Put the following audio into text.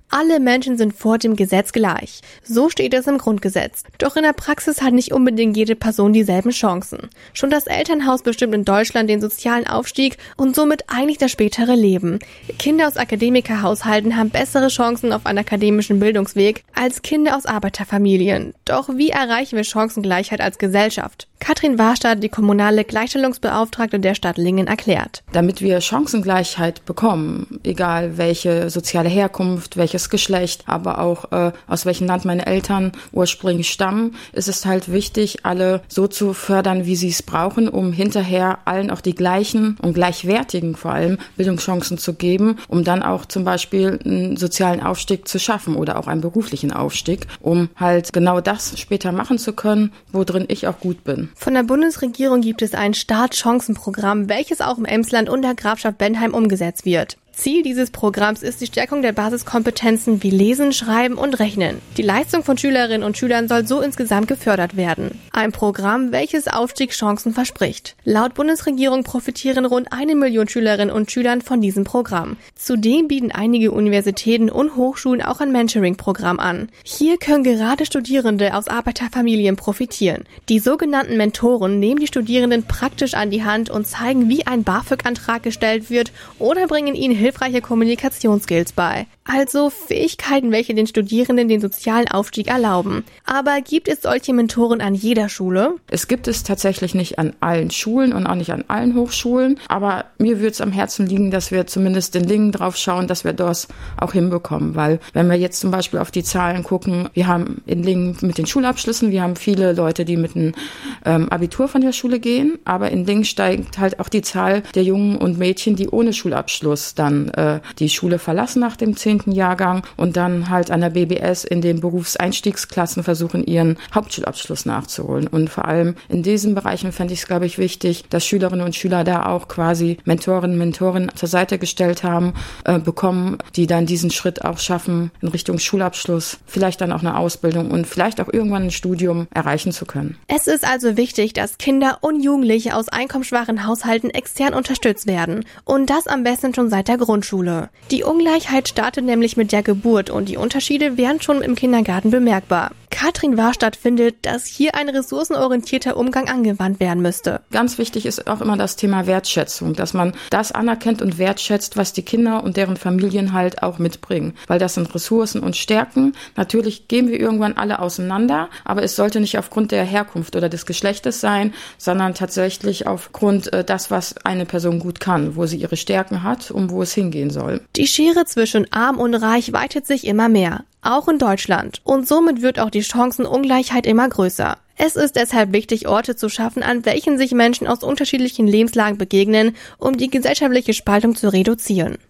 Alle Menschen sind vor dem Gesetz gleich. So steht es im Grundgesetz. Doch in der Praxis hat nicht unbedingt jede Person dieselben Chancen. Schon das Elternhaus bestimmt in Deutschland den sozialen Aufstieg und somit eigentlich das spätere Leben. Kinder aus Akademikerhaushalten haben bessere Chancen auf einen akademischen Bildungsweg als Kinder aus Arbeiterfamilien. Doch wie erreichen wir Chancengleichheit als Gesellschaft? Katrin Warstadt, die kommunale Gleichstellungsbeauftragte der Stadt Lingen, erklärt. Damit wir Chancengleichheit bekommen, egal welche soziale Herkunft, welches Geschlecht, aber auch aus welchem Land meine Eltern ursprünglich stammen, ist es halt wichtig, alle so zu fördern, wie sie es brauchen, um hinterher allen auch die gleichen und gleichwertigen vor allem Bildungschancen zu geben, um dann auch zum Beispiel einen sozialen Aufstieg zu schaffen oder auch einen beruflichen Aufstieg, um halt genau das später machen zu können, worin ich auch gut bin. Von der Bundesregierung gibt es ein Startchancenprogramm, welches auch im Emsland und der Grafschaft Bentheim umgesetzt wird. Ziel dieses Programms ist die Stärkung der Basiskompetenzen wie Lesen, Schreiben und Rechnen. Die Leistung von Schülerinnen und Schülern soll so insgesamt gefördert werden. Ein Programm, welches Aufstiegschancen verspricht. Laut Bundesregierung profitieren rund 1 Million Schülerinnen und Schülern von diesem Programm. Zudem bieten einige Universitäten und Hochschulen auch ein Mentoring-Programm an. Hier können gerade Studierende aus Arbeiterfamilien profitieren. Die sogenannten Mentoren nehmen die Studierenden praktisch an die Hand und zeigen, wie ein BAföG-Antrag gestellt wird oder bringen ihnen hilfreiche Kommunikationsskills bei. Also Fähigkeiten, welche den Studierenden den sozialen Aufstieg erlauben. Aber gibt es solche Mentoren an jeder Schule? Es gibt es tatsächlich nicht an allen Schulen und auch nicht an allen Hochschulen. Aber mir würde es am Herzen liegen, dass wir zumindest in Lingen drauf schauen, dass wir das auch hinbekommen. Weil wenn wir jetzt zum Beispiel auf die Zahlen gucken, wir haben in Lingen mit den Schulabschlüssen, wir haben viele Leute, die mit einem Abitur von der Schule gehen. Aber in Lingen steigt halt auch die Zahl der Jungen und Mädchen, die ohne Schulabschluss dann die Schule verlassen nach dem 10. Jahrgang und dann halt an der BBS in den Berufseinstiegsklassen versuchen, ihren Hauptschulabschluss nachzuholen. Und vor allem in diesen Bereichen fände ich es, glaube ich, wichtig, dass Schülerinnen und Schüler da auch quasi Mentorinnen zur Seite gestellt haben, bekommen, die dann diesen Schritt auch schaffen, in Richtung Schulabschluss, vielleicht dann auch eine Ausbildung und vielleicht auch irgendwann ein Studium erreichen zu können. Es ist also wichtig, dass Kinder und Jugendliche aus einkommensschwachen Haushalten extern unterstützt werden. Und das am besten schon seit der Grundschule. Die Ungleichheit startet nämlich mit der Geburt und die Unterschiede werden schon im Kindergarten bemerkbar. Katrin Warstadt findet, dass hier ein ressourcenorientierter Umgang angewandt werden müsste. Ganz wichtig ist auch immer das Thema Wertschätzung, dass man das anerkennt und wertschätzt, was die Kinder und deren Familien halt auch mitbringen. Weil das sind Ressourcen und Stärken. Natürlich gehen wir irgendwann alle auseinander, aber es sollte nicht aufgrund der Herkunft oder des Geschlechtes sein, sondern tatsächlich aufgrund das, was eine Person gut kann, wo sie ihre Stärken hat und wo es hingehen soll. Die Schere zwischen Arm und Reich weitet sich immer mehr. Auch in Deutschland. Und somit wird auch die Chancenungleichheit immer größer. Es ist deshalb wichtig, Orte zu schaffen, an welchen sich Menschen aus unterschiedlichen Lebenslagen begegnen, um die gesellschaftliche Spaltung zu reduzieren.